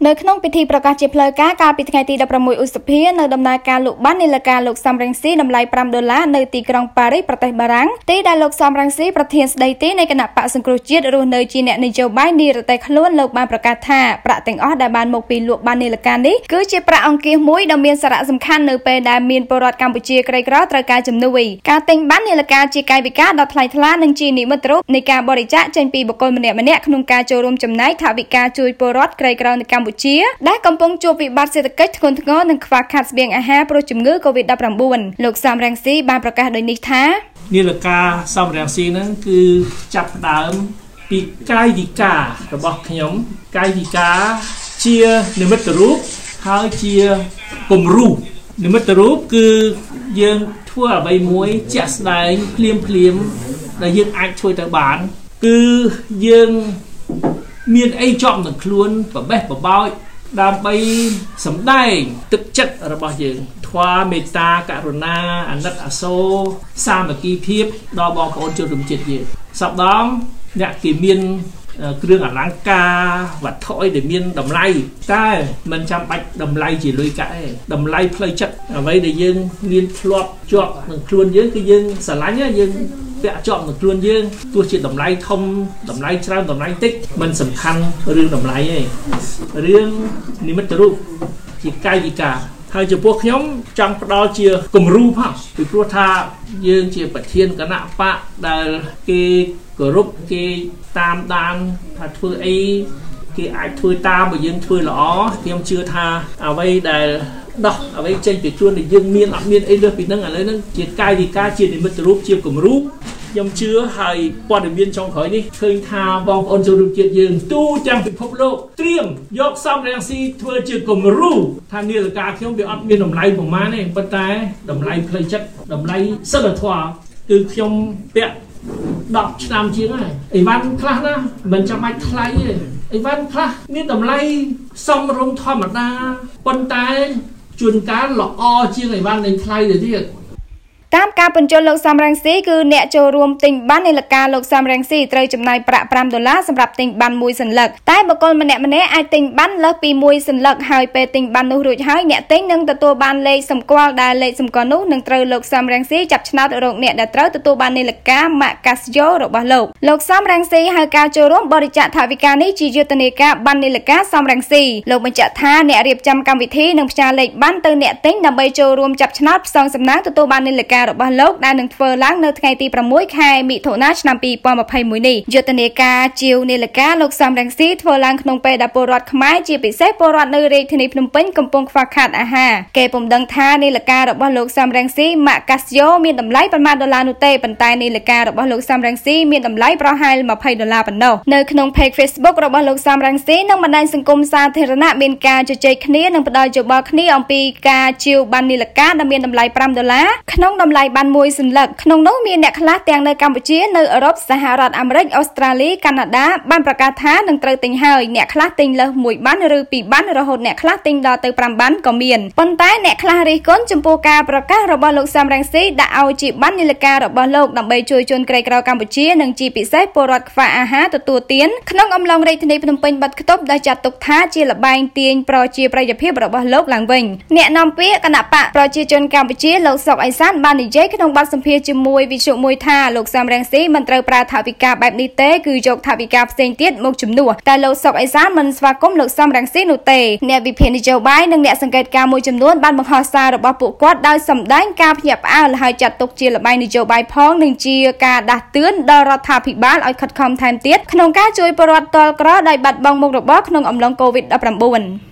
នៅក្នុងពិធីប្រកាសជាផ្លូវការកាលពីថ្ងៃទី16ឧសភានៅដំណើរការលោកបាននាឡិកាលោកសំរងស៊ីតម្លៃ$5នៅទីក្រុងប៉ារីសប្រទេសបារាំងទីដែលលោកសំរងស៊ីប្រធានស្ដីទីនៃគណៈបក្សសង្គ្រោះជាតិរស់នៅជាអ្នកនយោបាយនិរទេសខ្លួនលោកបានប្រកាសថាប្រាក់ទាំងអស់ដែលបានមកពីលោកបាននាឡិកានេះគឺជាប្រាក់អង្គាសមួយដ៏មានសារៈសំខាន់នៅពេលដែលមានពលរដ្ឋកម្ពុជាក្រីក្រត្រូវការជំនួយការទិញបាននាឡិកាជាកាយវិការដ៏ថ្លៃថ្លានិងជានិមិត្តរូបនៃការបរិច្ចាគចេញពីបុគ្គលម្នាក់ៗក្នុងការចូលរួមចំណែកថវិកាជួយពលរដ្ឋក្រីក្រនៅកម្ពុជាដែលកំពុងជួបវិបត្តិសេដ្ឋកិច្ចធ្ងន់ធ្ងរនិងខ្វះខាតស្បៀងអាហារព្រោះជំងឺ COVID-19 លោកសំរងស៊ីបានប្រកាសដូចនេះថានាឡិកាសំរងស៊ីហ្នឹងគឺចាប់ផ្ដើមពីកាយវិការរបស់ខ្ញុំកាយវិការជានិមិត្តរូបហើយជាគំរូនិមិត្តរូបគឺយើងធ្វើអ្វីមួយជាក់ស្ដែងភ្លាមដែលយើងអាចធ្វើទៅបានគឺយើងមានអីជាប់នឹងខ្លួនប្របេះបបោចដើម្បីសម្ដែងទឹកចិត្តរបស់យើងថ្វាមេត្តាករុណាអាណិតអាសូរសាមគ្គីភាពដល់បងប្អូនជនរួមជាតិយើងសពដងអ្នកគេមានគ្រឿងអលង្ការវត្ថុអីដែលមានតម្លៃតែមិនចាំបាច់តម្លៃជាលុយកាក់ទេតម្លៃផ្លូវចិត្តអ្វីដែលយើងមានធ្លាប់ជាប់នឹងខ្លួនយើងគឺយើងស្រឡាញ់យើងពាក់ជាប់នឹងខ្លួនយើងទោះជាតម្លៃធំតម្លៃច្រើនតម្លៃតិចមិនសំខាន់រឿងតម្លៃទេរឿងនិមិត្តរូបជាកាយវិការហើយចំពោះខ្ញុំចង់ផ្ដល់ជាគំរូផងពីព្រោះថាយើងជាប្រធានគណៈបកដែលគេគោរពគេតាមដានថាធ្វើអីគេអាចធ្វើតាមបើយើងធ្វើល្អខ្ញុំជឿថាអ្វីដែលដោះអ្វីចេញពីខ្លួនដែលយើងមានអត់មានអីលើសពីហ្នឹងឥឡូវហ្នឹងជាកាយវិការជានិមិត្តរូបជាគំរូខ្ញុំជឿហើយព័ត៌មានចុងក្រោយនេះឃើញថាបងប្អូនជនរួមជាតិយើងទូទាំងពិភពលោកត្រៀមយកសំរងស៊ីធ្វើជាគំរូថានាឡិកាខ្ញុំវាអត់មានតម្លៃប្រមាណទេប៉ុន្តែតម្លៃផ្លូវចិត្តតម្លៃសិលធម៌គឺខ្ញុំពាក់10ឆ្នាំជាងហើយអីវ៉ាន់ខ្លះណាមិនចាំបាច់ថ្លៃទេអីវ៉ាន់ខ្លះមានតម្លៃសមរម្យធម្មតាប៉ុន្តែជួនកាលល្អជាងអីវ៉ាន់លេងថ្លៃទៅទៀតតាមការបញ្ជូនលោកសំរងស៊ីគឺអ្នកចូលរួមទិញបាននាឡិកាលោកសំរងស៊ីត្រូវចំណាយប្រាក់$5សម្រាប់ទិញបានមួយសន្លឹកតែបុគ្គលម្នាក់ៗអាចទិញបានលើសពីមួយសន្លឹកហើយពេលទិញបាននោះរួចហើយអ្នកទិញនឹងទទួលបានលេខសម្គាល់ដែលលេខសម្គាល់នោះនឹងត្រូវលោកសំរងស៊ីចាប់ឆ្នោតរកអ្នកដែលត្រូវទទួលបាននាឡិកាម៉ាកកាស៊ីយ៉ូរបស់លោកសំរងស៊ីហៅការចូលរួមបរិច្ចាគថវិកានេះជាយុទ្ធនាការបាននាឡិកាសំរងស៊ីលោកបញ្ជាក់ថាអ្នករៀបចំកម្មវិធីនឹងផ្ញើលេខបានទៅអ្នកទិញដើម្បីចូលរួមចាប់ឆ្នោតផ្សងសំណាងទទួលបាននាឡិការបស់លោកដែលនឹងធ្វើឡើងនៅថ្ងៃទី6ខែមិថុនាឆ្នាំ2021នេះយុទ្ធនាការជាវនាឡិកាលោកសំរងស៊ីធ្វើឡើងក្នុងពេលដែលពលរដ្ឋខ្មែរជាពិសេសពលរដ្ឋនៅរាជធានីភ្នំពេញកំពុងខ្វះខាតអាហារគេពុំដឹងថានាឡិការបស់លោកសំរងស៊ីម៉ាកកាស៊ីយ៉ូមានតម្លៃប៉ុន្មាន$នោះទេប៉ុន្តែនាឡិការបស់លោកសំរងស៊ីមានតម្លៃប្រហែល$20ប៉ុណ្ណោះនៅក្នុង page Facebook របស់លោកសំរងស៊ីនិងបណ្ដាញសង្គមសាធារណៈមានការជជែកគ្នានិងផ្ដល់យោបល់គ្នាអំពីការជាវបាននាឡិកាដែលមានតម្លៃ$5ក្នុងតម្លៃបានមួយសន្លឹកក្នុងនោះមានអ្នកខ្លះទាំងនៅកម្ពុជានៅអឺរ៉ុបសហរដ្ឋអាមេរិកអូស្ត្រាលីកាណាដាបានប្រកាសថានឹងត្រូវទិញហើយអ្នកខ្លះទិញលើស1បានឬ2បានរហូតអ្នកខ្លះទិញដល់ទៅ5បានក៏មានប៉ុន្តែអ្នកខ្លះរិះគន់ចំពោះការប្រកាសរបស់លោកសំរងស៊ីដាក់ឲ្យជាបាននាឡិការបស់លោកដើម្បីជួយជនក្រីក្រកម្ពុជានិងជាពិសេសពលរដ្ឋខ្វះអាហារទទួលទានក្នុងអំឡុងរាជធានីភ្នំពេញបាត់ខ្ទប់ដែលចាត់ទុកថាជាល្បែងទាញប្រជាប្រិយភាពរបស់លោកឡើងវិញអ្នកនាំពាក្យគណៈបកប្រជាជនកម្ពុជាលោកសុកអេសានបាននិយាយក្នុងបទសម្ភាសន៍ជាមួយវិទ្យុមួយថាលោកសំរងស៊ីមិនត្រូវប្រើថវិកាបែបនេះទេគឺយកថវិកាផ្សេងទៀតមកជំនួសតែលោកសុកអេសានមិនស្វាគមន៍លោកសំរងស៊ីនោះទេអ្នកវិភាគនយោបាយនិងអ្នកសង្កេតការណ៍មួយចំនួនបានបង្ហោះសាររបស់ពួកគាត់ដោយសម្ដែងការភ្ញាក់ផ្អើលហើយចាត់ទុកជាល្បែងនយោបាយផងនិងជាការដាស់តឿនដល់រដ្ឋាភិបាលឲ្យខិតខំថែមទៀតក្នុងការជួយពលរដ្ឋទាល់ក្រដោយបាត់បង់មុខរបរក្នុងអំឡុង COVID-19